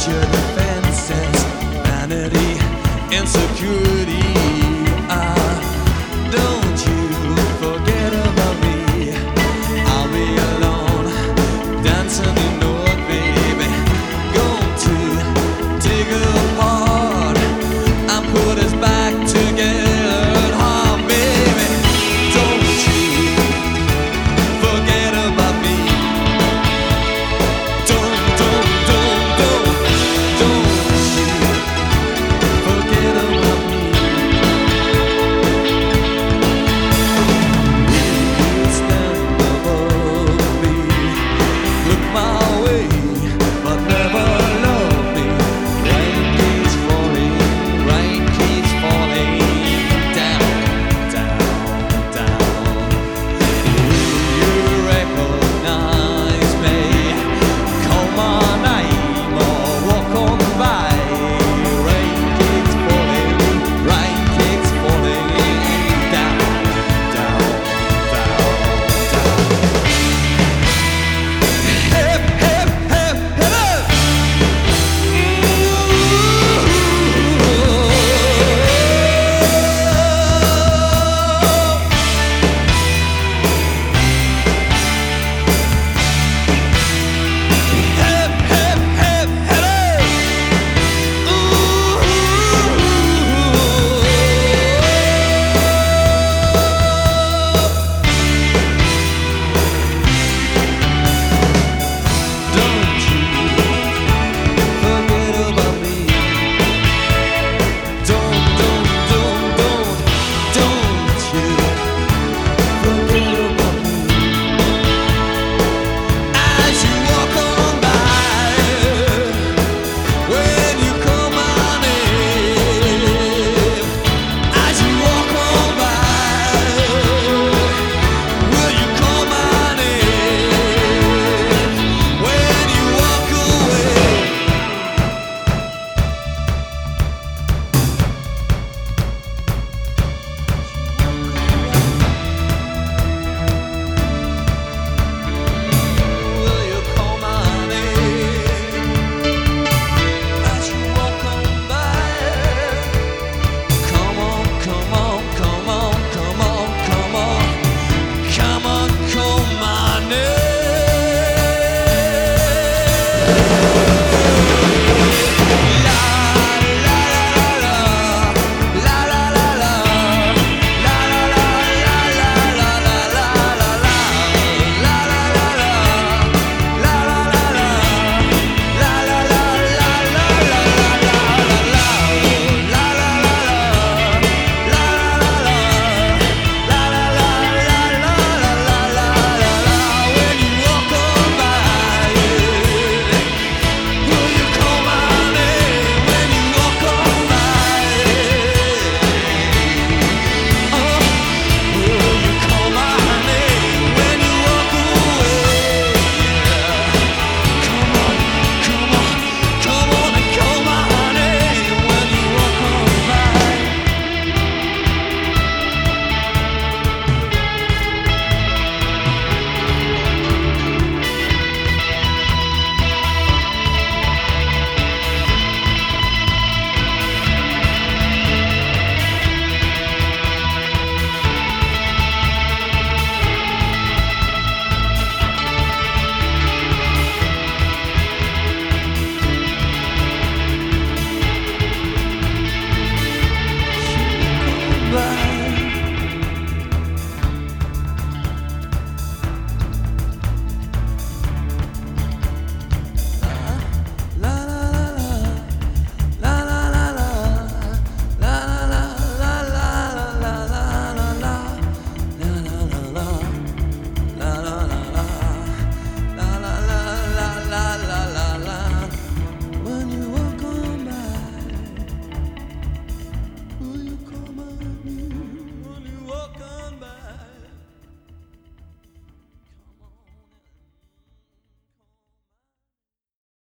your defenses, vanity, insecurity. Don't you forget about me. I'll be alone, dancing, you know it, baby. Going to take it apart and put us back together. Oh, baby, don't you forget about me. Don't you forget about me. You stand above me, look my way, but never love me. Rain keeps falling down, down, down. You recognize me, call my name or walk on by. Rain keeps falling down, down, down, down. Hip, hip, hip, hip. Come on, call my name.